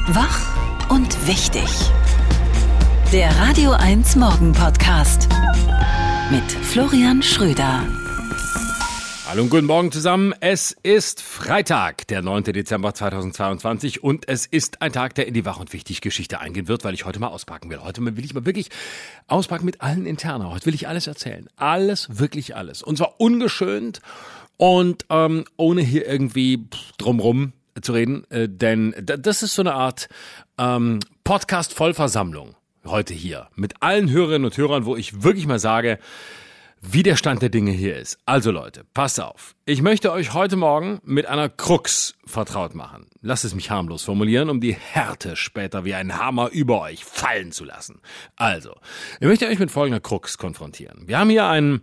Wach und wichtig. Der Radio 1 Morgen Podcast mit Florian Schröder. Hallo und guten Morgen zusammen. Es ist Freitag, der 9. Dezember 2022 und es ist ein Tag, der in die Wach- und Wichtig-Geschichte eingehen wird, weil ich heute mal auspacken will. Heute will ich mal wirklich auspacken mit allen Interna. Heute will ich alles erzählen. Alles, wirklich alles. Und zwar ungeschönt und ohne hier irgendwie drumrum zu reden, denn das ist so eine Art Podcast-Vollversammlung heute hier mit allen Hörerinnen und Hörern, wo ich wirklich mal sage, wie der Stand der Dinge hier ist. Also Leute, passt auf. Ich möchte euch heute Morgen mit einer Krux vertraut machen. Lasst es mich harmlos formulieren, um die Härte später wie ein Hammer über euch fallen zu lassen. Also, ich möchte euch mit folgender Krux konfrontieren. Wir haben hier ein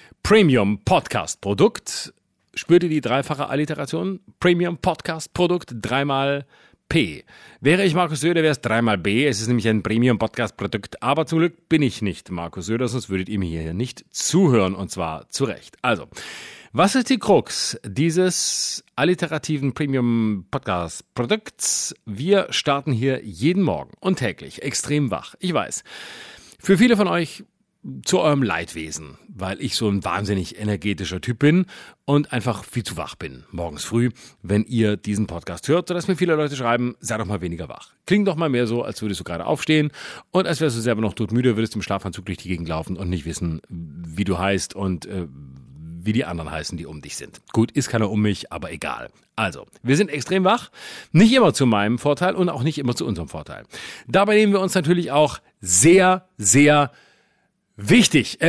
Premium-Podcast-Produkt. Spürt ihr die dreifache Alliteration? Premium-Podcast-Produkt, dreimal P. Wäre ich Markus Söder, wäre es dreimal B. Es ist nämlich ein Premium-Podcast-Produkt. Aber zum Glück bin ich nicht Markus Söder, sonst würdet ihr mir hier nicht zuhören. Und zwar zu Recht. Also, was ist die Krux dieses alliterativen Premium-Podcast-Produkts? Wir starten hier jeden Morgen und täglich extrem wach. Ich weiß, für viele von euch zu eurem Leidwesen, weil ich so ein wahnsinnig energetischer Typ bin und einfach viel zu wach bin, morgens früh, wenn ihr diesen Podcast hört, sodass mir viele Leute schreiben, sei doch mal weniger wach. Klingt doch mal mehr so, als würdest du gerade aufstehen und als wärst du selber noch todmüde, würdest im Schlafanzug durch die Gegend laufen und nicht wissen, wie du heißt und wie die anderen heißen, die um dich sind. Gut, ist keiner um mich, aber egal. Also, wir sind extrem wach, nicht immer zu meinem Vorteil und auch nicht immer zu unserem Vorteil. Dabei nehmen wir uns natürlich auch sehr, sehr wichtig,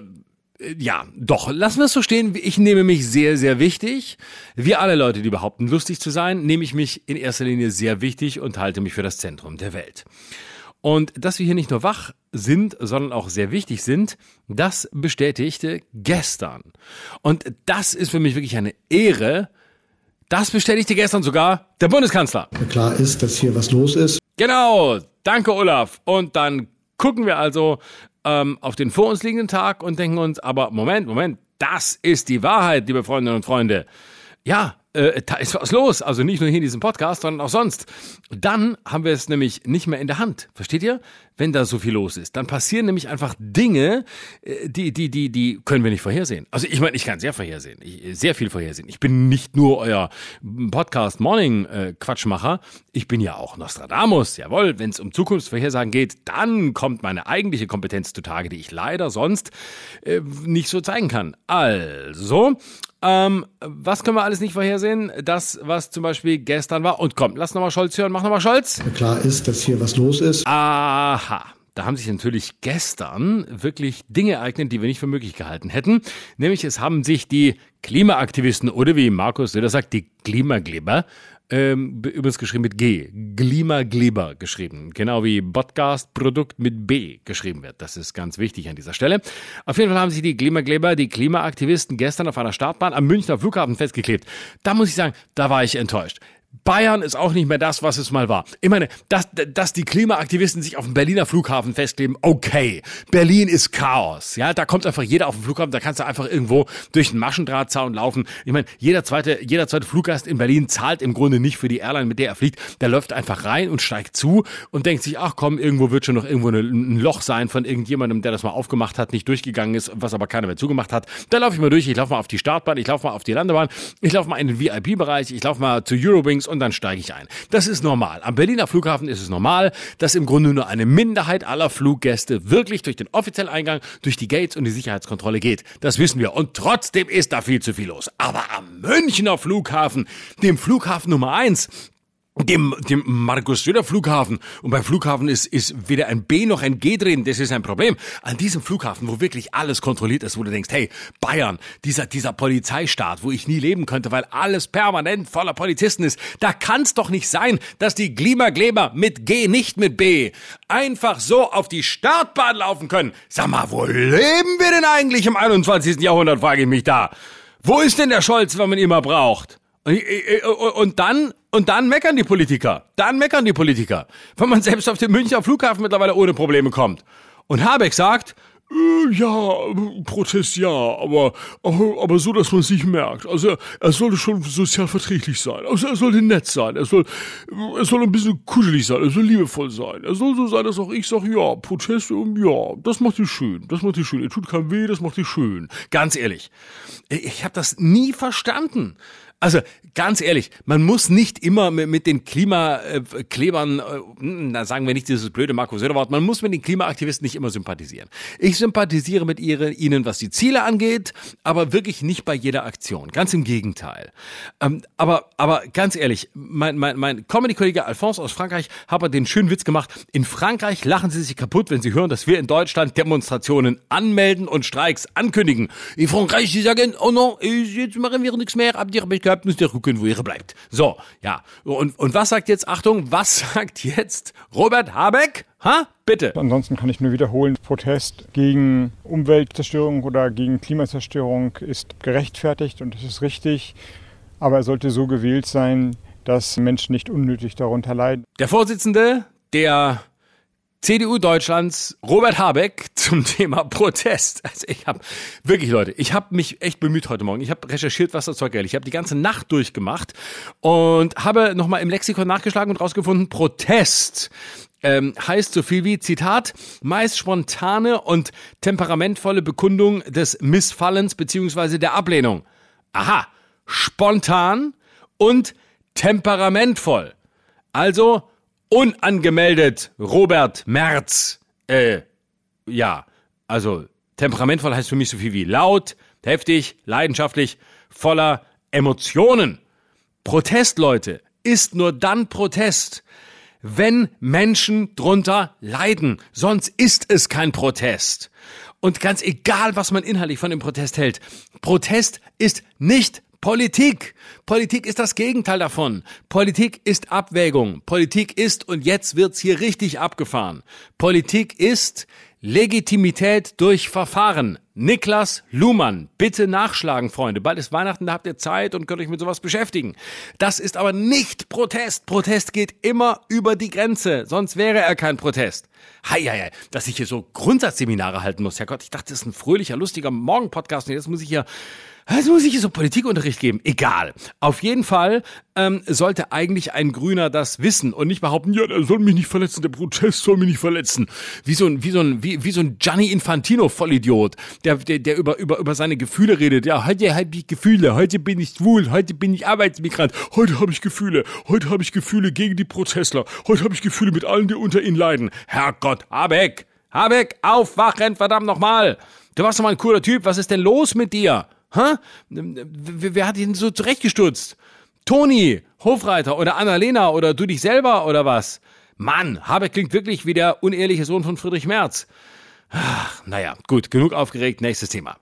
lassen wir es so stehen. Ich nehme mich sehr, sehr wichtig. Wie alle Leute, die behaupten, lustig zu sein, nehme ich mich in erster Linie sehr wichtig und halte mich für das Zentrum der Welt. Und dass wir hier nicht nur wach sind, sondern auch sehr wichtig sind, das bestätigte gestern. Und das ist für mich wirklich eine Ehre. Das bestätigte gestern sogar der Bundeskanzler. Klar ist, dass hier was los ist. Genau, danke Olaf. Und dann gucken wir also auf den vor uns liegenden Tag und denken uns, aber Moment, das ist die Wahrheit, liebe Freundinnen und Freunde. Ja, da ist was los, also nicht nur hier in diesem Podcast, sondern auch sonst. Dann haben wir es nämlich nicht mehr in der Hand, versteht ihr? Wenn da so viel los ist, dann passieren nämlich einfach Dinge, die können wir nicht vorhersehen. Also ich meine, ich kann sehr viel vorhersehen. Ich bin nicht nur euer Podcast-Morning-Quatschmacher, ich bin ja auch Nostradamus, jawohl. Wenn es um Zukunftsvorhersagen geht, dann kommt meine eigentliche Kompetenz zutage, die ich leider sonst nicht so zeigen kann. Also, was können wir alles nicht vorhersehen? Das, was zum Beispiel gestern war. Und komm, lass nochmal Scholz hören. Mach nochmal Scholz. Klar ist, dass hier was los ist. Aha. Da haben sich natürlich gestern wirklich Dinge ereignet, die wir nicht für möglich gehalten hätten. Nämlich es haben sich die Klimaaktivisten oder wie Markus Söder sagt, die Klimagleber, übrigens geschrieben mit G, Klimagleber geschrieben, genau wie Podcast-Produkt mit B geschrieben wird. Das ist ganz wichtig an dieser Stelle. Auf jeden Fall haben sich die Klimagleber, die Klimaaktivisten gestern auf einer Startbahn am Münchner Flughafen festgeklebt. Da muss ich sagen, da war ich enttäuscht. Bayern ist auch nicht mehr das, was es mal war. Ich meine, dass die Klimaaktivisten sich auf dem Berliner Flughafen festkleben, okay. Berlin ist Chaos. Ja, da kommt einfach jeder auf den Flughafen, da kannst du einfach irgendwo durch einen Maschendrahtzaun laufen. Ich meine, jeder zweite Fluggast in Berlin zahlt im Grunde nicht für die Airline, mit der er fliegt. Der läuft einfach rein und steigt zu und denkt sich, ach komm, irgendwo wird schon noch irgendwo ein Loch sein von irgendjemandem, der das mal aufgemacht hat, nicht durchgegangen ist, was aber keiner mehr zugemacht hat. Da laufe ich mal durch, ich laufe mal auf die Startbahn, ich laufe mal auf die Landebahn, ich laufe mal in den VIP-Bereich, ich laufe mal zu Eurowings und dann steige ich ein. Das ist normal. Am Berliner Flughafen ist es normal, dass im Grunde nur eine Minderheit aller Fluggäste wirklich durch den offiziellen Eingang, durch die Gates und die Sicherheitskontrolle geht. Das wissen wir. Und trotzdem ist da viel zu viel los. Aber am Münchner Flughafen, dem Flughafen Nummer 1, dem Markus Söder Flughafen, und beim Flughafen ist weder ein B noch ein G drin, das ist ein Problem. An diesem Flughafen, wo wirklich alles kontrolliert ist, wo du denkst, hey, Bayern, dieser Polizeistaat, wo ich nie leben könnte, weil alles permanent voller Polizisten ist, da kann's doch nicht sein, dass die Klimagleber mit G, nicht mit B, einfach so auf die Startbahn laufen können. Sag mal, wo leben wir denn eigentlich im 21. Jahrhundert, frage ich mich da. Wo ist denn der Scholz, wenn man ihn mal braucht? Und dann meckern die Politiker. Wenn man selbst auf den Münchner Flughafen mittlerweile ohne Probleme kommt. Und Habeck sagt, Ja, Protest ja, aber so, dass man es nicht merkt. Also er sollte schon sozial verträglich sein. Also er sollte nett sein. Er soll ein bisschen kuschelig sein. Er soll liebevoll sein. Er soll so sein, dass auch ich sage, ja, Protest, ja, das macht dich schön. Das macht dich schön. Er tut keinem weh, das macht dich schön. Ganz ehrlich, ich habe das nie verstanden. Also ganz ehrlich, man muss nicht immer mit den Klimaklebern, da sagen wir nicht dieses blöde Markus Söder-Wort, man muss mit den Klimaaktivisten nicht immer sympathisieren. Ich sympathisiere mit ihnen, was die Ziele angeht, aber wirklich nicht bei jeder Aktion. Ganz im Gegenteil. Aber ganz ehrlich, mein Comedy-Kollege Alphonse aus Frankreich hat den schönen Witz gemacht. In Frankreich lachen sie sich kaputt, wenn sie hören, dass wir in Deutschland Demonstrationen anmelden und Streiks ankündigen. In Frankreich, sie sagen, oh no, jetzt machen wir nichts mehr, habt ihr mich gehabt, müsst ihr gucken, wo ihr bleibt. So, ja. Und was sagt jetzt, Achtung, was sagt jetzt Robert Habeck? Bitte. Ansonsten kann ich nur wiederholen, Protest gegen Umweltzerstörung oder gegen Klimazerstörung ist gerechtfertigt und es ist richtig, aber er sollte so gewählt sein, dass Menschen nicht unnötig darunter leiden. Der Vorsitzende der CDU Deutschlands, Robert Habeck, zum Thema Protest. Also ich habe mich echt bemüht heute Morgen. Ich habe recherchiert, was das Zeug hält. Ich habe die ganze Nacht durchgemacht und habe nochmal im Lexikon nachgeschlagen und rausgefunden, Protest heißt so viel wie, Zitat, meist spontane und temperamentvolle Bekundung des Missfallens bzw. der Ablehnung. Aha, spontan und temperamentvoll. Also unangemeldet Robert Merz. Ja, also temperamentvoll heißt für mich so viel wie laut, heftig, leidenschaftlich, voller Emotionen. Protest, Leute, ist nur dann Protest, wenn Menschen drunter leiden. Sonst ist es kein Protest. Und ganz egal, was man inhaltlich von dem Protest hält, Protest ist nicht Politik. Politik ist das Gegenteil davon. Politik ist Abwägung. Politik ist, und jetzt wird's hier richtig abgefahren, Politik ist Legitimität durch Verfahren. Niklas Luhmann, bitte nachschlagen, Freunde. Bald ist Weihnachten, da habt ihr Zeit und könnt euch mit sowas beschäftigen. Das ist aber nicht Protest. Protest geht immer über die Grenze, sonst wäre er kein Protest. Hei, dass ich hier so Grundsatzseminare halten muss. Herrgott, ich dachte, das ist ein fröhlicher, lustiger Morgen-Podcast und jetzt muss ich hier so Politikunterricht geben. Egal. Auf jeden Fall sollte eigentlich ein Grüner das wissen und nicht behaupten, ja, der soll mich nicht verletzen, der Protest soll mich nicht verletzen. Wie so ein Gianni Infantino Vollidiot, der über seine Gefühle redet. Ja, heute habe ich Gefühle, heute bin ich schwul, heute bin ich Arbeitsmigrant, heute habe ich Gefühle gegen die Protestler, heute habe ich Gefühle mit allen, die unter ihnen leiden. Herrgott, Habeck, aufwachen, verdammt nochmal. Du warst doch mal ein cooler Typ, was ist denn los mit dir? Wer hat ihn so zurechtgestutzt? Toni, Hofreiter oder Annalena oder du dich selber oder was? Mann, Habeck klingt wirklich wie der uneheliche Sohn von Friedrich Merz. Ach, naja, gut, genug aufgeregt, nächstes Thema.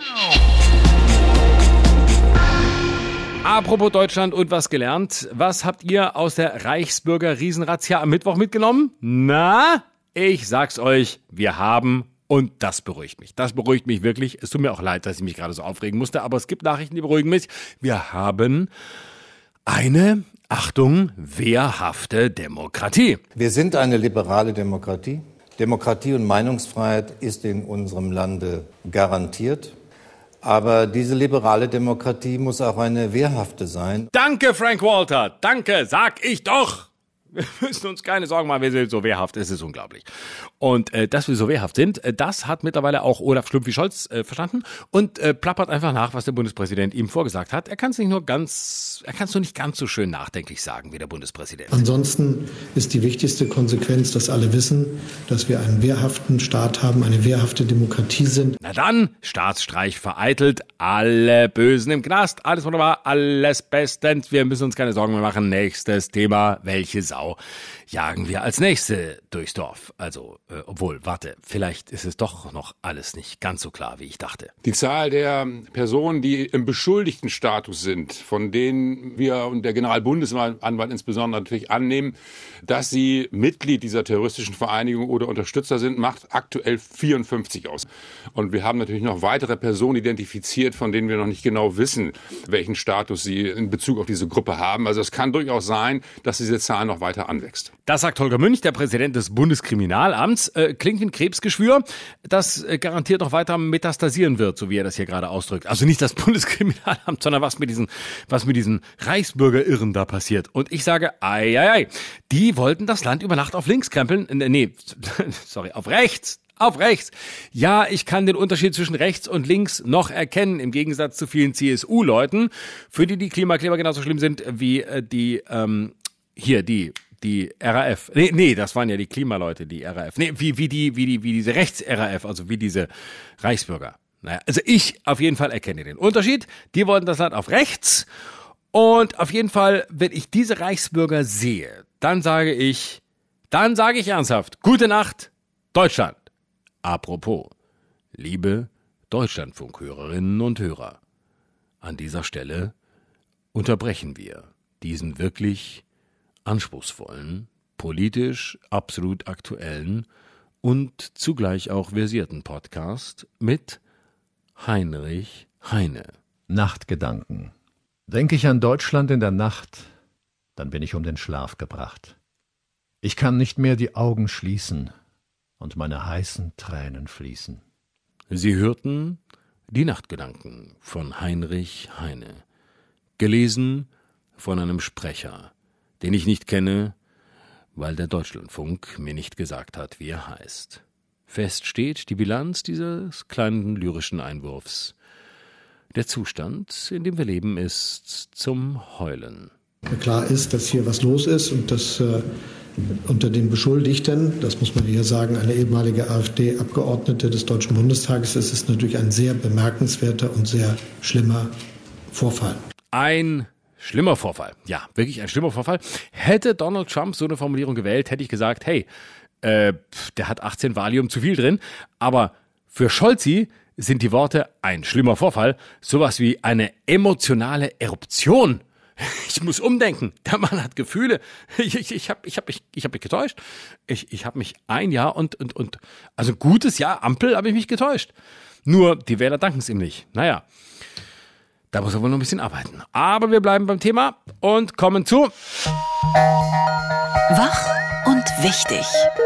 Apropos Deutschland und was gelernt. Was habt ihr aus der Reichsbürger-Riesenrazzia am Mittwoch mitgenommen? Na, ich sag's euch, wir haben. Und das beruhigt mich. Das beruhigt mich wirklich. Es tut mir auch leid, dass ich mich gerade so aufregen musste, aber es gibt Nachrichten, die beruhigen mich. Wir haben eine, Achtung, wehrhafte Demokratie. Wir sind eine liberale Demokratie. Demokratie und Meinungsfreiheit ist in unserem Lande garantiert. Aber diese liberale Demokratie muss auch eine wehrhafte sein. Danke, Frank Walter. Danke, sag ich doch. Wir müssen uns keine Sorgen machen, wir sind so wehrhaft, es ist unglaublich. Und dass wir so wehrhaft sind, das hat mittlerweile auch Olaf Schlümpfi-Scholz verstanden und plappert einfach nach, was der Bundespräsident ihm vorgesagt hat. Er kann es nur nicht ganz so schön nachdenklich sagen wie der Bundespräsident. Ansonsten ist die wichtigste Konsequenz, dass alle wissen, dass wir einen wehrhaften Staat haben, eine wehrhafte Demokratie sind. Na dann, Staatsstreich vereitelt, alle Bösen im Knast, alles wunderbar, alles bestens. Wir müssen uns keine Sorgen mehr machen. Nächstes Thema, welche Sau jagen wir als Nächste durchs Dorf. Also, vielleicht ist es doch noch alles nicht ganz so klar, wie ich dachte. Die Zahl der Personen, die im Beschuldigtenstatus sind, von denen wir und der Generalbundesanwalt insbesondere natürlich annehmen, dass sie Mitglied dieser terroristischen Vereinigung oder Unterstützer sind, macht aktuell 54 aus. Und wir haben natürlich noch weitere Personen identifiziert, von denen wir noch nicht genau wissen, welchen Status sie in Bezug auf diese Gruppe haben. Also es kann durchaus sein, dass diese Zahl noch weiter weiter anwächst. Das sagt Holger Münch, der Präsident des Bundeskriminalamts. Klingt wie ein Krebsgeschwür, das garantiert noch weiter metastasieren wird, so wie er das hier gerade ausdrückt. Also nicht das Bundeskriminalamt, sondern was mit diesen Reichsbürgerirren da passiert. Und ich sage, die wollten das Land über Nacht auf links krempeln. Auf rechts. Auf rechts. Ja, ich kann den Unterschied zwischen rechts und links noch erkennen, im Gegensatz zu vielen CSU-Leuten, für die Klimakleber genauso schlimm sind wie die RAF. Nee, das waren ja die Klimaleute, die RAF. Nee, wie diese Rechts-RAF, also wie diese Reichsbürger. Naja, also ich auf jeden Fall erkenne den Unterschied. Die wollten das Land auf rechts. Und auf jeden Fall, wenn ich diese Reichsbürger sehe, dann sage ich ernsthaft, gute Nacht, Deutschland. Apropos, liebe Deutschlandfunk-Hörerinnen und Hörer, an dieser Stelle unterbrechen wir diesen wirklich anspruchsvollen, politisch absolut aktuellen und zugleich auch versierten Podcast mit Heinrich Heine. Nachtgedanken. Denke ich an Deutschland in der Nacht, dann bin ich um den Schlaf gebracht. Ich kann nicht mehr die Augen schließen und meine heißen Tränen fließen. Sie hörten die Nachtgedanken von Heinrich Heine, gelesen von einem Sprecher, den ich nicht kenne, weil der Deutschlandfunk mir nicht gesagt hat, wie er heißt. Fest steht die Bilanz dieses kleinen lyrischen Einwurfs. Der Zustand, in dem wir leben, ist zum Heulen. Klar ist, dass hier was los ist und dass unter den Beschuldigten, das muss man hier sagen, eine ehemalige AfD-Abgeordnete des Deutschen Bundestages, ist es natürlich ein sehr bemerkenswerter und sehr schlimmer Vorfall. Ein schlimmer Vorfall. Ja, wirklich ein schlimmer Vorfall. Hätte Donald Trump so eine Formulierung gewählt, hätte ich gesagt, hey, der hat 18 Valium zu viel drin. Aber für Scholzi sind die Worte ein schlimmer Vorfall sowas wie eine emotionale Eruption. Ich muss umdenken. Der Mann hat Gefühle. Ich hab mich getäuscht. Ich habe mich ein Jahr also ein gutes Jahr Ampel habe ich mich getäuscht. Nur die Wähler danken es ihm nicht. Naja, da muss er wohl noch ein bisschen arbeiten. Aber wir bleiben beim Thema und kommen zu Wach und wichtig.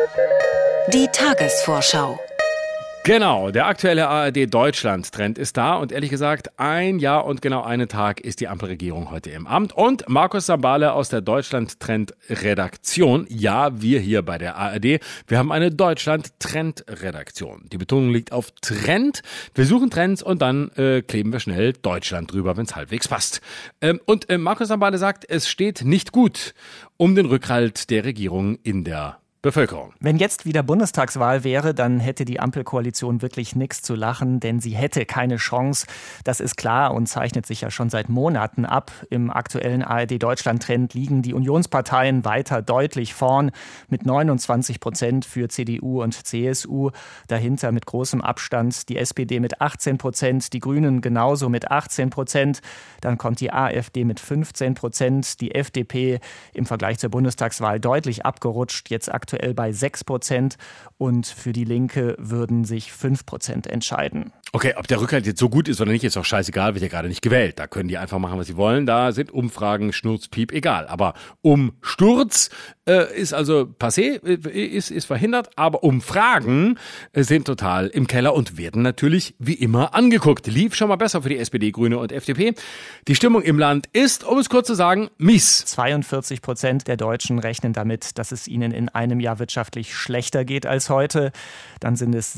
Die Tagesvorschau. Genau, der aktuelle ARD-Deutschland-Trend ist da und ehrlich gesagt, ein Jahr und genau einen Tag ist die Ampelregierung heute im Amt und Markus Sambale aus der Deutschland-Trend-Redaktion, ja, wir hier bei der ARD, wir haben eine Deutschland-Trend-Redaktion. Die Betonung liegt auf Trend, wir suchen Trends und dann kleben wir schnell Deutschland drüber, wenn es halbwegs passt. Und Markus Sambale sagt, es steht nicht gut um den Rückhalt der Regierung in der Bevölkerung. Wenn jetzt wieder Bundestagswahl wäre, dann hätte die Ampelkoalition wirklich nichts zu lachen, denn sie hätte keine Chance. Das ist klar und zeichnet sich ja schon seit Monaten ab. Im aktuellen ARD-Deutschland-Trend liegen die Unionsparteien weiter deutlich vorn mit 29% für CDU und CSU. Dahinter mit großem Abstand die SPD mit 18%, die Grünen genauso mit 18%. Dann kommt die AfD mit 15%, die FDP im Vergleich zur Bundestagswahl deutlich abgerutscht, jetzt aktuell bei 6% und für die Linke würden sich 5% entscheiden. Okay, ob der Rückhalt jetzt so gut ist oder nicht, ist doch scheißegal, wird ja gerade nicht gewählt. Da können die einfach machen, was sie wollen. Da sind Umfragen, Schnurz, Piep, egal. Aber Umsturz ist also passé, ist verhindert. Aber Umfragen sind total im Keller und werden natürlich wie immer angeguckt. Lief schon mal besser für die SPD, Grüne und FDP. Die Stimmung im Land ist, um es kurz zu sagen, mies. 42% der Deutschen rechnen damit, dass es ihnen in einem Jahr wirtschaftlich schlechter geht als heute. Dann sind es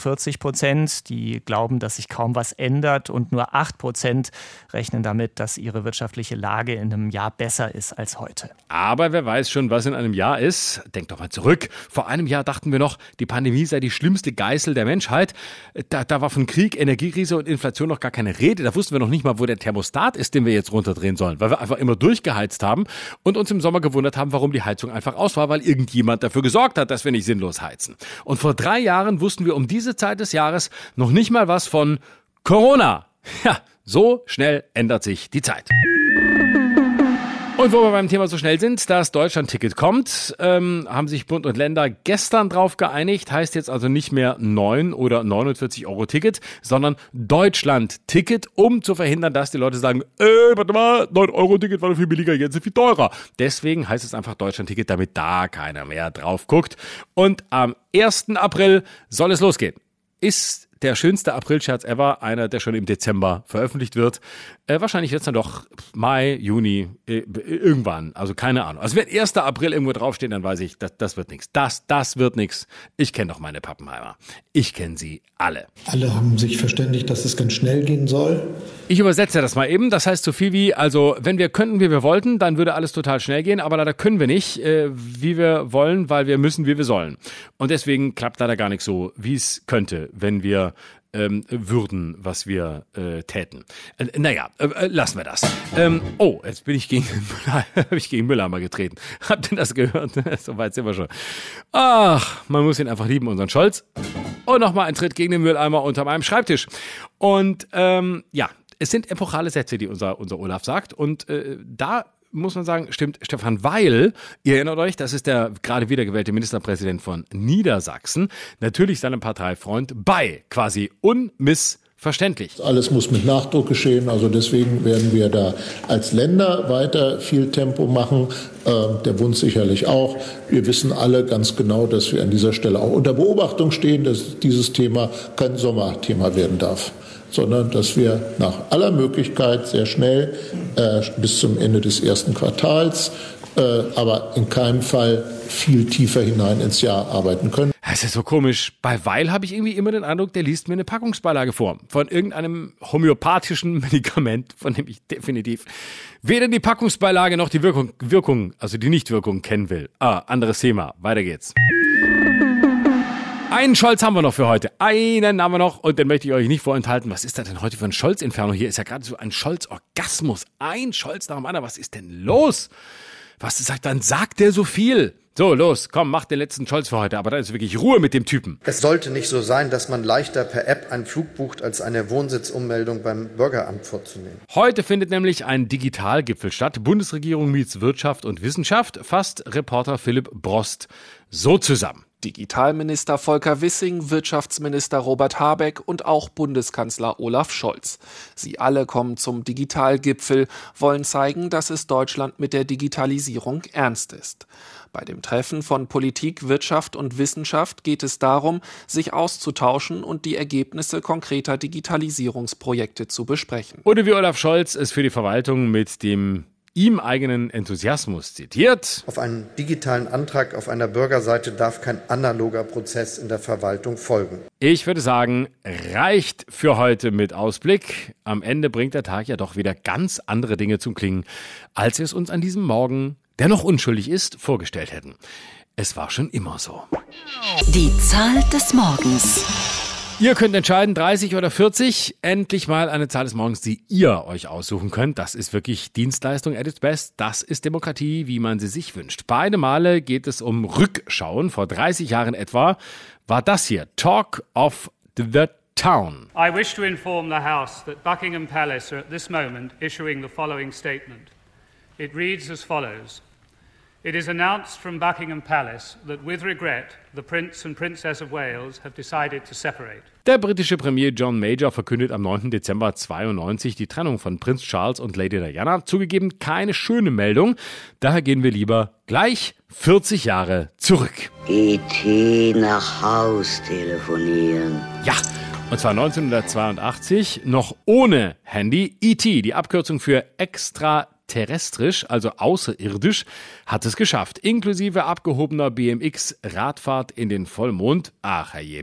47%, die glauben, dass sich kaum was ändert und nur 8% rechnen damit, dass ihre wirtschaftliche Lage in einem Jahr besser ist als heute. Aber wer weiß schon, was in einem Jahr ist? Denkt doch mal zurück. Vor einem Jahr dachten wir noch, die Pandemie sei die schlimmste Geißel der Menschheit. Da war von Krieg, Energiekrise und Inflation noch gar keine Rede. Da wussten wir noch nicht mal, wo der Thermostat ist, den wir jetzt runterdrehen sollen, weil wir einfach immer durchgeheizt haben und uns im Sommer gewundert haben, warum die Heizung einfach aus war, weil irgendjemand dafür gesorgt hat, dass wir nicht sinnlos heizen. Und vor 3 Jahren wussten wir um diese Zeit des Jahres noch nicht mal was von Corona. Ja, so schnell ändert sich die Zeit. Und wo wir beim Thema so schnell sind, das Deutschland-Ticket kommt, haben sich Bund und Länder gestern drauf geeinigt, heißt jetzt also nicht mehr 9 oder 49 Euro Ticket, sondern Deutschland-Ticket, um zu verhindern, dass die Leute sagen, warte mal, 9 Euro Ticket war doch viel billiger, jetzt ist viel teurer. Deswegen heißt es einfach Deutschland-Ticket, damit da keiner mehr drauf guckt. Und am 1. April soll es losgehen. Ist der schönste Aprilscherz ever, einer, der schon im Dezember veröffentlicht wird. Wahrscheinlich wird es dann doch Mai, Juni, irgendwann. Also keine Ahnung. Also wenn 1. April irgendwo draufsteht, dann weiß ich, das wird nichts. Das wird nichts. Ich kenne doch meine Pappenheimer. Ich kenne sie alle. Alle haben sich verständigt, dass es ganz schnell gehen soll. Ich übersetze das mal eben. Das heißt so viel wie, also wenn wir könnten, wie wir wollten, dann würde alles total schnell gehen. Aber leider können wir nicht, wie wir wollen, weil wir müssen, wie wir sollen. Und deswegen klappt leider gar nicht so, wie es könnte, wenn wir würden, was wir täten. Lassen wir das. Jetzt bin ich gegen Mülleimer getreten. Habt ihr das gehört? So weit sind wir schon. Ach, man muss ihn einfach lieben, unseren Scholz. Und nochmal ein Tritt gegen den Mülleimer unter meinem Schreibtisch. Und es sind epochale Sätze, die unser Olaf sagt. Und da muss man sagen, stimmt Stefan Weil, ihr erinnert euch, das ist der gerade wiedergewählte Ministerpräsident von Niedersachsen, natürlich seinem Parteifreund bei, quasi unmissverständlich. Alles muss mit Nachdruck geschehen, also deswegen werden wir da als Länder weiter viel Tempo machen, der Bund sicherlich auch. Wir wissen alle ganz genau, dass wir an dieser Stelle auch unter Beobachtung stehen, dass dieses Thema kein Sommerthema werden darf, sondern dass wir nach aller Möglichkeit sehr schnell bis zum Ende des ersten Quartals, aber in keinem Fall viel tiefer hinein ins Jahr arbeiten können. Das ist so komisch. Bei Weil habe ich irgendwie immer den Eindruck, der liest mir eine Packungsbeilage vor. Von irgendeinem homöopathischen Medikament, von dem ich definitiv weder die Packungsbeilage noch die Wirkung, also die Nichtwirkung kennen will. Anderes Thema. Weiter geht's. Einen Scholz haben wir noch für heute. Einen haben wir noch und den möchte ich euch nicht vorenthalten. Was ist das denn heute für ein Scholz-Inferno? Hier ist ja gerade so ein Scholz-Orgasmus. Ein Scholz nach dem anderen. Was ist denn los? Dann sagt der so viel. So, los, komm, mach den letzten Scholz für heute. Aber da ist wirklich Ruhe mit dem Typen. Es sollte nicht so sein, dass man leichter per App einen Flug bucht, als eine Wohnsitzummeldung beim Bürgeramt vorzunehmen. Heute findet nämlich ein Digitalgipfel statt. Bundesregierung meets Wirtschaft und Wissenschaft. Fasst Reporter Philipp Brost so zusammen. Digitalminister Volker Wissing, Wirtschaftsminister Robert Habeck und auch Bundeskanzler Olaf Scholz. Sie alle kommen zum Digitalgipfel, wollen zeigen, dass es Deutschland mit der Digitalisierung ernst ist. Bei dem Treffen von Politik, Wirtschaft und Wissenschaft geht es darum, sich auszutauschen und die Ergebnisse konkreter Digitalisierungsprojekte zu besprechen. Oder wie Olaf Scholz es für die Verwaltung mit dem ihm eigenen Enthusiasmus zitiert. Auf einen digitalen Antrag auf einer Bürgerseite darf kein analoger Prozess in der Verwaltung folgen. Ich würde sagen, reicht für heute mit Ausblick. Am Ende bringt der Tag ja doch wieder ganz andere Dinge zum Klingen, als wir es uns an diesem Morgen, der noch unschuldig ist, vorgestellt hätten. Es war schon immer so. Die Zahl des Morgens. Ihr könnt entscheiden, 30 oder 40. Endlich mal eine Zahl des Morgens, die ihr euch aussuchen könnt. Das ist wirklich Dienstleistung at its best. Das ist Demokratie, wie man sie sich wünscht. Beide Male geht es um Rückschauen. Vor 30 Jahren etwa war das hier Talk of the Town. I wish to inform the House that Buckingham Palace are at this moment issuing the following statement. It reads as follows. It is announced from Buckingham Palace that with regret the Prince and Princess of Wales have decided to separate. Der britische Premier John Major verkündet am 9. Dezember 92 die Trennung von Prinz Charles und Lady Diana. Zugegeben keine schöne Meldung, daher gehen wir lieber gleich 40 Jahre zurück. E.T. nach Haus telefonieren. Ja, und zwar 1982, noch ohne Handy. E.T., die Abkürzung für extraterrestrisch, also außerirdisch, hat es geschafft. Inklusive abgehobener BMX-Radfahrt in den Vollmond. Ach herrje,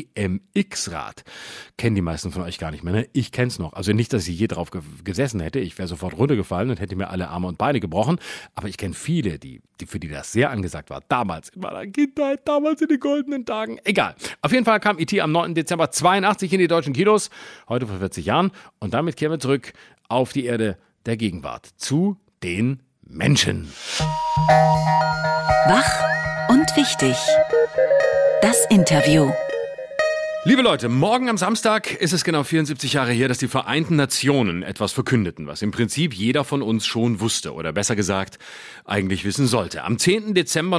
BMX-Rad. Kennen die meisten von euch gar nicht mehr, ne? Ich kenn's noch. Also nicht, dass ich je drauf gesessen hätte. Ich wäre sofort runtergefallen und hätte mir alle Arme und Beine gebrochen. Aber ich kenne viele, für die das sehr angesagt war. Damals in meiner Kindheit, damals in den goldenen Tagen. Egal. Auf jeden Fall kam E.T. am 9. Dezember 82 in die deutschen Kinos. Heute vor 40 Jahren. Und damit kehren wir zurück auf die Erde der Gegenwart. Zu den Menschen. Wach und wichtig. Das Interview. Liebe Leute, morgen am Samstag ist es genau 74 Jahre her, dass die Vereinten Nationen etwas verkündeten, was im Prinzip jeder von uns schon wusste oder besser gesagt eigentlich wissen sollte. Am 10. Dezember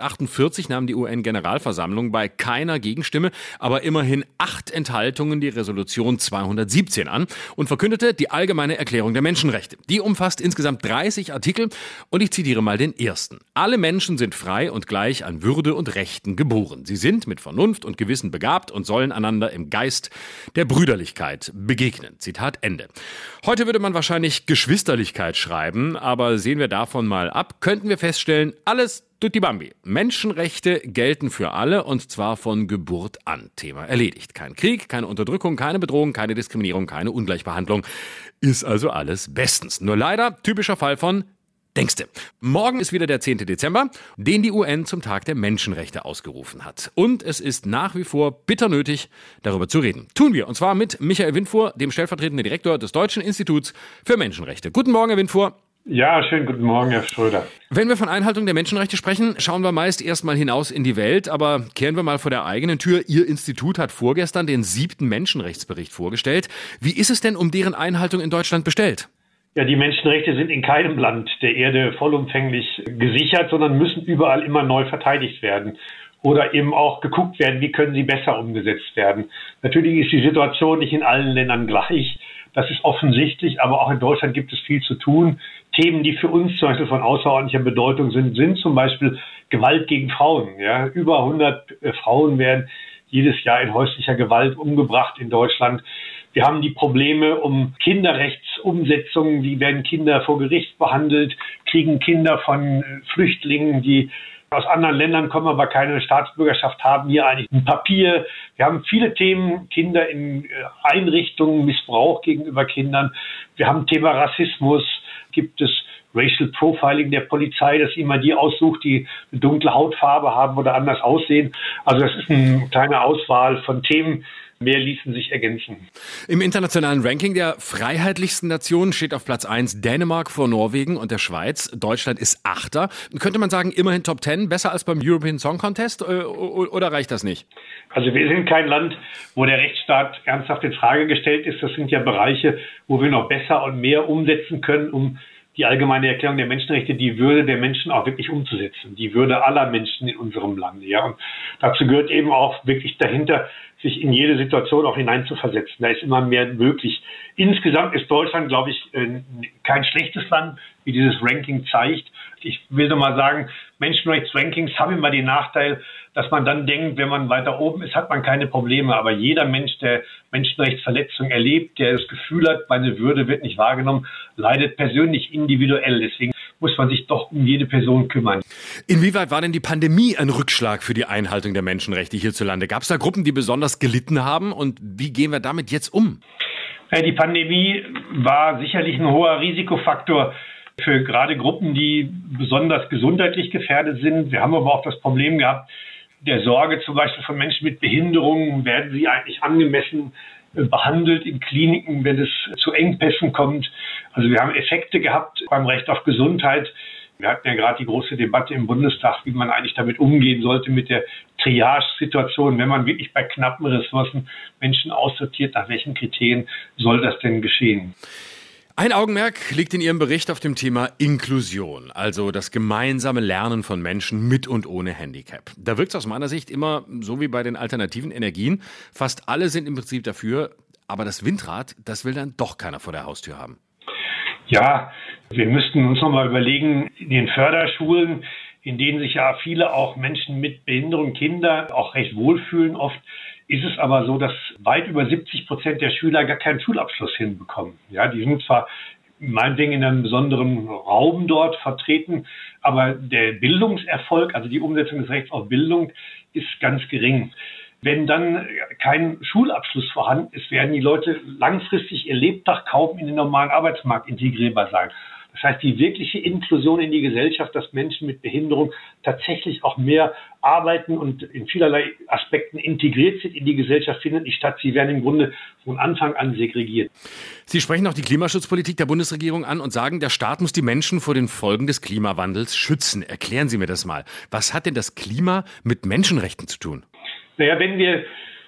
1948 nahm die UN-Generalversammlung bei keiner Gegenstimme, aber immerhin 8 Enthaltungen die Resolution 217 an und verkündete die Allgemeine Erklärung der Menschenrechte. Die umfasst insgesamt 30 Artikel und ich zitiere mal den ersten. Alle Menschen sind frei und gleich an Würde und Rechten geboren. Sie sind mit Vernunft und Gewissen begabt und sollen einander im Geist der Brüderlichkeit begegnen. Zitat Ende. Heute würde man wahrscheinlich Geschwisterlichkeit schreiben, aber sehen wir davon mal ab, könnten wir feststellen, alles tutti bambi. Menschenrechte gelten für alle und zwar von Geburt an. Thema erledigt. Kein Krieg, keine Unterdrückung, keine Bedrohung, keine Diskriminierung, keine Ungleichbehandlung. Ist also alles bestens. Nur leider typischer Fall von Denkste. Morgen ist wieder der 10. Dezember, den die UN zum Tag der Menschenrechte ausgerufen hat. Und es ist nach wie vor bitter nötig, darüber zu reden. Tun wir, und zwar mit Michael Windfuhr, dem stellvertretenden Direktor des Deutschen Instituts für Menschenrechte. Guten Morgen, Herr Windfuhr. Ja, schönen guten Morgen, Herr Schröder. Wenn wir von Einhaltung der Menschenrechte sprechen, schauen wir meist erstmal hinaus in die Welt, aber kehren wir mal vor der eigenen Tür. Ihr Institut hat vorgestern den 7. Menschenrechtsbericht vorgestellt. Wie ist es denn um deren Einhaltung in Deutschland bestellt? Ja, die Menschenrechte sind in keinem Land der Erde vollumfänglich gesichert, sondern müssen überall immer neu verteidigt werden. Oder eben auch geguckt werden, wie können sie besser umgesetzt werden. Natürlich ist die Situation nicht in allen Ländern gleich. Das ist offensichtlich, aber auch in Deutschland gibt es viel zu tun. Themen, die für uns zum Beispiel von außerordentlicher Bedeutung sind zum Beispiel Gewalt gegen Frauen. Ja, über 100 Frauen werden jedes Jahr in häuslicher Gewalt umgebracht in Deutschland. Wir haben die Probleme um Kinderrechtsumsetzungen. Wie werden Kinder vor Gericht behandelt? Kriegen Kinder von Flüchtlingen, die aus anderen Ländern kommen, aber keine Staatsbürgerschaft haben, hier eigentlich ein Papier. Wir haben viele Themen, Kinder in Einrichtungen, Missbrauch gegenüber Kindern. Wir haben Thema Rassismus. Gibt es Racial Profiling der Polizei, dass sie immer die aussucht, die eine dunkle Hautfarbe haben oder anders aussehen. Also das ist eine kleine Auswahl von Themen. Mehr ließen sich ergänzen. Im internationalen Ranking der freiheitlichsten Nationen steht auf Platz 1 Dänemark vor Norwegen und der Schweiz. Deutschland ist 8. Könnte man sagen, immerhin Top 10, besser als beim European Song Contest oder reicht das nicht? Also wir sind kein Land, wo der Rechtsstaat ernsthaft in Frage gestellt ist. Das sind ja Bereiche, wo wir noch besser und mehr umsetzen können, um die Allgemeine Erklärung der Menschenrechte, die Würde der Menschen auch wirklich umzusetzen. Die Würde aller Menschen in unserem Lande. Ja. Und dazu gehört eben auch wirklich dahinter, sich in jede Situation auch hineinzuversetzen. Da ist immer mehr möglich. Insgesamt ist Deutschland, glaube ich, kein schlechtes Land, wie dieses Ranking zeigt. Ich will nur mal sagen, Menschenrechtsrankings haben immer den Nachteil, dass man dann denkt, wenn man weiter oben ist, hat man keine Probleme. Aber jeder Mensch, der Menschenrechtsverletzungen erlebt, der das Gefühl hat, meine Würde wird nicht wahrgenommen, leidet persönlich individuell. Deswegen muss man sich doch um jede Person kümmern. Inwieweit war denn die Pandemie ein Rückschlag für die Einhaltung der Menschenrechte hierzulande? Gab es da Gruppen, die besonders gelitten haben? Und wie gehen wir damit jetzt um? Ja, die Pandemie war sicherlich ein hoher Risikofaktor für gerade Gruppen, die besonders gesundheitlich gefährdet sind. Wir haben aber auch das Problem gehabt, der Sorge zum Beispiel von Menschen mit Behinderungen. Werden sie eigentlich angemessen behandelt in Kliniken, wenn es zu Engpässen kommt? Also wir haben Effekte gehabt beim Recht auf Gesundheit. Wir hatten ja gerade die große Debatte im Bundestag, wie man eigentlich damit umgehen sollte mit der Triage-Situation, wenn man wirklich bei knappen Ressourcen Menschen aussortiert, nach welchen Kriterien soll das denn geschehen? Ein Augenmerk liegt in Ihrem Bericht auf dem Thema Inklusion, also das gemeinsame Lernen von Menschen mit und ohne Handicap. Da wirkt es aus meiner Sicht immer so wie bei den alternativen Energien. Fast alle sind im Prinzip dafür, aber das Windrad, das will dann doch keiner vor der Haustür haben. Ja, wir müssten uns nochmal überlegen, in den Förderschulen, in denen sich ja viele auch Menschen mit Behinderung, Kinder auch recht wohlfühlen oft, ist es aber so, dass weit über 70% der Schüler gar keinen Schulabschluss hinbekommen. Ja, die sind zwar meinetwegen in einem besonderen Raum dort vertreten, aber der Bildungserfolg, also die Umsetzung des Rechts auf Bildung, ist ganz gering. Wenn dann kein Schulabschluss vorhanden ist, werden die Leute langfristig ihr Lebtag kaum in den normalen Arbeitsmarkt integrierbar sein. Das heißt, die wirkliche Inklusion in die Gesellschaft, dass Menschen mit Behinderung tatsächlich auch mehr arbeiten und in vielerlei Aspekten integriert sind in die Gesellschaft, findet nicht statt. Sie werden im Grunde von Anfang an segregiert. Sie sprechen auch die Klimaschutzpolitik der Bundesregierung an und sagen, der Staat muss die Menschen vor den Folgen des Klimawandels schützen. Erklären Sie mir das mal. Was hat denn das Klima mit Menschenrechten zu tun? Naja, wenn wir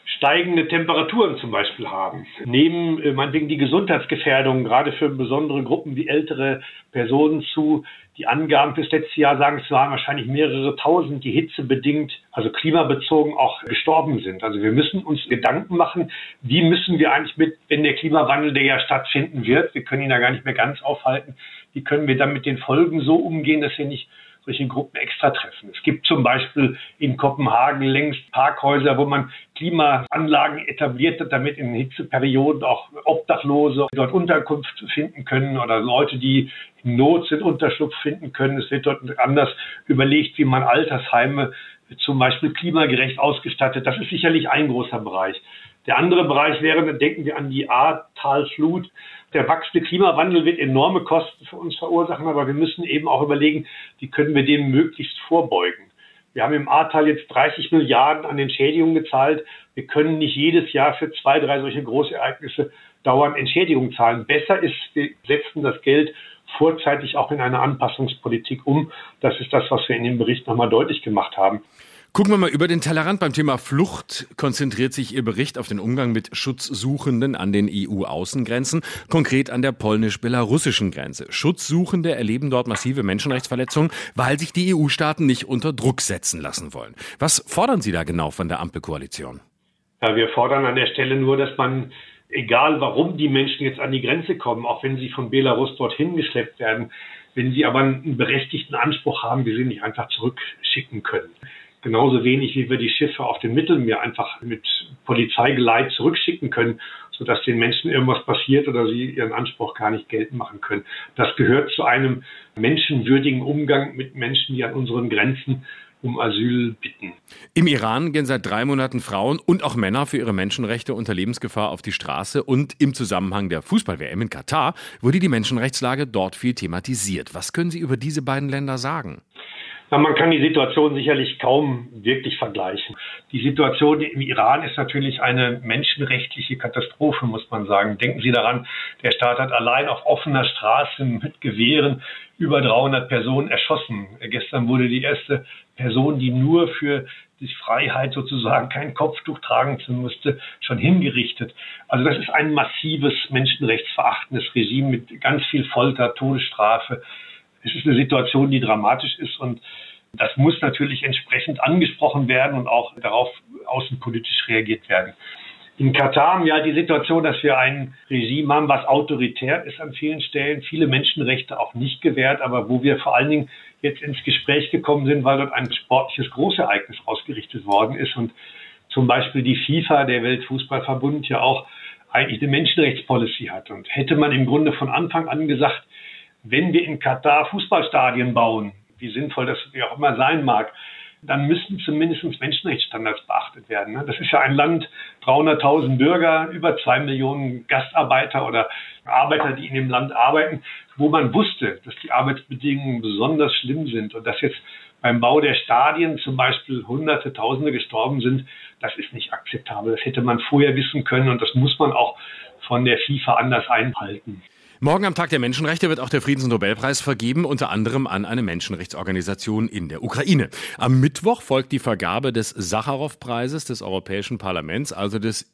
steigende Temperaturen zum Beispiel haben, nehmen meinetwegen die Gesundheitsgefährdungen gerade für besondere Gruppen wie ältere Personen zu. Die Angaben fürs letzte Jahr sagen, es waren wahrscheinlich mehrere tausend, die hitzebedingt, also klimabezogen auch gestorben sind. Also wir müssen uns Gedanken machen, wie müssen wir eigentlich wenn der Klimawandel, der ja stattfinden wird, wir können ihn ja gar nicht mehr ganz aufhalten, wie können wir dann mit den Folgen so umgehen, dass wir nicht solche Gruppen extra treffen. Es gibt zum Beispiel in Kopenhagen längst Parkhäuser, wo man Klimaanlagen etabliert hat, damit in Hitzeperioden auch Obdachlose dort Unterkunft finden können oder Leute, die in Not sind, Unterschlupf finden können. Es wird dort anders überlegt, wie man Altersheime zum Beispiel klimagerecht ausgestattet. Das ist sicherlich ein großer Bereich. Der andere Bereich wäre, denken wir an die Ahrtalflut. Der wachsende Klimawandel wird enorme Kosten für uns verursachen, aber wir müssen eben auch überlegen, wie können wir dem möglichst vorbeugen. Wir haben im Ahrtal jetzt 30 Milliarden an Entschädigungen gezahlt. Wir können nicht jedes Jahr für 2, 3 solche Großereignisse dauernd Entschädigungen zahlen. Besser ist, wir setzen das Geld vorzeitig auch in eine Anpassungspolitik um. Das ist das, was wir in dem Bericht nochmal deutlich gemacht haben. Gucken wir mal über den Tellerrand. Beim Thema Flucht konzentriert sich Ihr Bericht auf den Umgang mit Schutzsuchenden an den EU-Außengrenzen, konkret an der polnisch-belarussischen Grenze. Schutzsuchende erleben dort massive Menschenrechtsverletzungen, weil sich die EU-Staaten nicht unter Druck setzen lassen wollen. Was fordern Sie da genau von der Ampelkoalition? Ja, wir fordern an der Stelle nur, dass man, egal warum die Menschen jetzt an die Grenze kommen, auch wenn sie von Belarus dorthin geschleppt werden, wenn sie aber einen berechtigten Anspruch haben, wir sie nicht einfach zurückschicken können. Genauso wenig, wie wir die Schiffe auf dem Mittelmeer einfach mit Polizeigeleit zurückschicken können, sodass den Menschen irgendwas passiert oder sie ihren Anspruch gar nicht geltend machen können. Das gehört zu einem menschenwürdigen Umgang mit Menschen, die an unseren Grenzen um Asyl bitten. Im Iran gehen seit 3 Monaten Frauen und auch Männer für ihre Menschenrechte unter Lebensgefahr auf die Straße. Und im Zusammenhang der Fußball-WM in Katar wurde die Menschenrechtslage dort viel thematisiert. Was können Sie über diese beiden Länder sagen? Na, man kann die Situation sicherlich kaum wirklich vergleichen. Die Situation im Iran ist natürlich eine menschenrechtliche Katastrophe, muss man sagen. Denken Sie daran, der Staat hat allein auf offener Straße mit Gewehren über 300 Personen erschossen. Gestern wurde die erste Person, die nur für die Freiheit sozusagen kein Kopftuch tragen musste, schon hingerichtet. Also das ist ein massives menschenrechtsverachtendes Regime mit ganz viel Folter, Todesstrafe. Es ist eine Situation, die dramatisch ist und das muss natürlich entsprechend angesprochen werden und auch darauf außenpolitisch reagiert werden. In Katar haben wir ja die Situation, dass wir ein Regime haben, was autoritär ist an vielen Stellen, viele Menschenrechte auch nicht gewährt, aber wo wir vor allen Dingen jetzt ins Gespräch gekommen sind, weil dort ein sportliches Großereignis ausgerichtet worden ist und zum Beispiel die FIFA, der Weltfußballverbund, ja auch eigentlich eine Menschenrechtspolicy hat. Und hätte man im Grunde von Anfang an gesagt, wenn wir in Katar Fußballstadien bauen, wie sinnvoll das wie auch immer sein mag, dann müssten zumindest Menschenrechtsstandards beachtet werden. Das ist ja ein Land, 300.000 Bürger, über 2 Millionen Gastarbeiter oder Arbeiter, die in dem Land arbeiten, wo man wusste, dass die Arbeitsbedingungen besonders schlimm sind und dass jetzt beim Bau der Stadien zum Beispiel Hunderte, Tausende gestorben sind. Das ist nicht akzeptabel. Das hätte man vorher wissen können und das muss man auch von der FIFA anders einhalten. Morgen am Tag der Menschenrechte wird auch der Friedensnobelpreis vergeben, unter anderem an eine Menschenrechtsorganisation in der Ukraine. Am Mittwoch folgt die Vergabe des Sacharow-Preises des Europäischen Parlaments, also des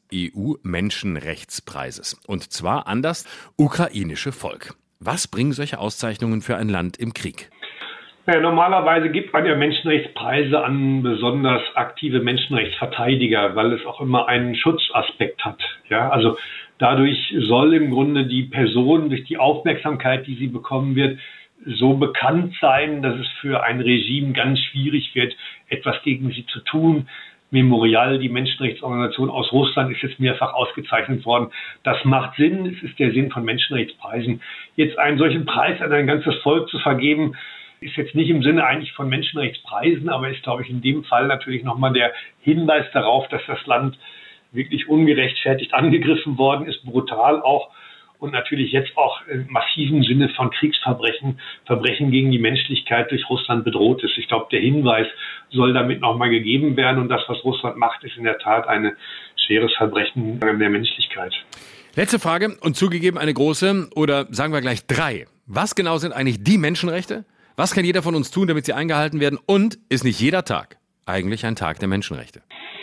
EU-Menschenrechtspreises. Und zwar an das ukrainische Volk. Was bringen solche Auszeichnungen für ein Land im Krieg? Ja, normalerweise gibt man ja Menschenrechtspreise an besonders aktive Menschenrechtsverteidiger, weil es auch immer einen Schutzaspekt hat. Ja, also dadurch soll im Grunde die Person durch die Aufmerksamkeit, die sie bekommen wird, so bekannt sein, dass es für ein Regime ganz schwierig wird, etwas gegen sie zu tun. Memorial, die Menschenrechtsorganisation aus Russland, ist jetzt mehrfach ausgezeichnet worden. Das macht Sinn, es ist der Sinn von Menschenrechtspreisen. Jetzt einen solchen Preis an ein ganzes Volk zu vergeben, ist jetzt nicht im Sinne eigentlich von Menschenrechtspreisen, aber ist, glaube ich, in dem Fall natürlich nochmal der Hinweis darauf, dass das Land wirklich ungerechtfertigt angegriffen worden ist, brutal auch und natürlich jetzt auch im massiven Sinne von Kriegsverbrechen, Verbrechen gegen die Menschlichkeit durch Russland bedroht ist. Ich glaube, der Hinweis soll damit nochmal gegeben werden und das, was Russland macht, ist in der Tat ein schweres Verbrechen der Menschlichkeit. Letzte Frage und zugegeben eine große oder sagen wir gleich 3. Was genau sind eigentlich die Menschenrechte? Was kann jeder von uns tun, damit sie eingehalten werden? Und ist nicht jeder Tag eigentlich ein Tag der Menschenrechte?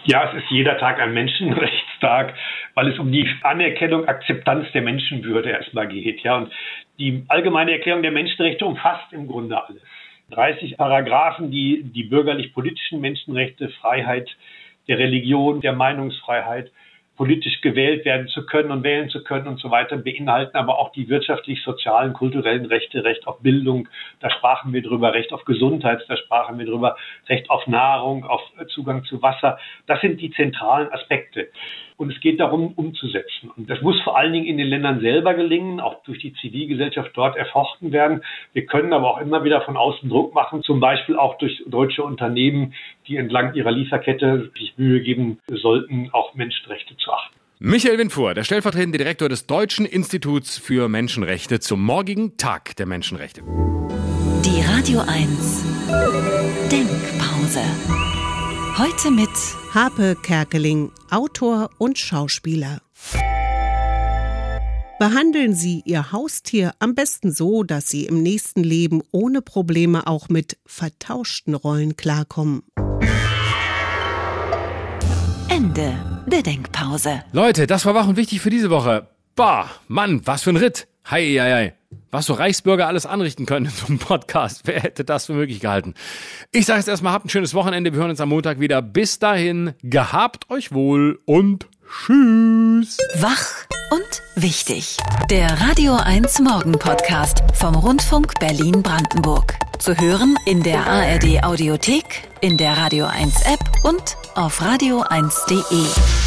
Ja, es ist jeder Tag ein Menschenrechtstag, weil es um die Anerkennung, Akzeptanz der Menschenwürde erstmal geht. Ja, und die Allgemeine Erklärung der Menschenrechte umfasst im Grunde alles. 30 Paragraphen, die die bürgerlich-politischen Menschenrechte, Freiheit der Religion, der Meinungsfreiheit, politisch gewählt werden zu können und wählen zu können und so weiter, beinhalten aber auch die wirtschaftlich-sozialen, kulturellen Rechte, Recht auf Bildung, da sprachen wir drüber, Recht auf Gesundheit, da sprachen wir drüber, Recht auf Nahrung, auf Zugang zu Wasser. Das sind die zentralen Aspekte. Und es geht darum, umzusetzen. Und das muss vor allen Dingen in den Ländern selber gelingen, auch durch die Zivilgesellschaft dort erfochten werden. Wir können aber auch immer wieder von außen Druck machen, zum Beispiel auch durch deutsche Unternehmen, die entlang ihrer Lieferkette sich Mühe geben sollten, auch Menschenrechte zu achten. Michael Windfuhr, der stellvertretende Direktor des Deutschen Instituts für Menschenrechte zum morgigen Tag der Menschenrechte. Die Radio 1 Denkpause. Heute mit Harpe Kerkeling, Autor und Schauspieler. Behandeln Sie Ihr Haustier am besten so, dass Sie im nächsten Leben ohne Probleme auch mit vertauschten Rollen klarkommen. Ende der Denkpause. Leute, das war Wach und wichtig für diese Woche. Bah, Mann, was für ein Ritt. Hei. Was so Reichsbürger alles anrichten können in so einem Podcast. Wer hätte das für möglich gehalten? Ich sage jetzt erstmal, habt ein schönes Wochenende. Wir hören uns am Montag wieder. Bis dahin, gehabt euch wohl und tschüss. Wach und wichtig. Der Radio 1 Morgen Podcast vom Rundfunk Berlin-Brandenburg. Zu hören in der ARD Audiothek, in der Radio 1 App und auf radio1.de.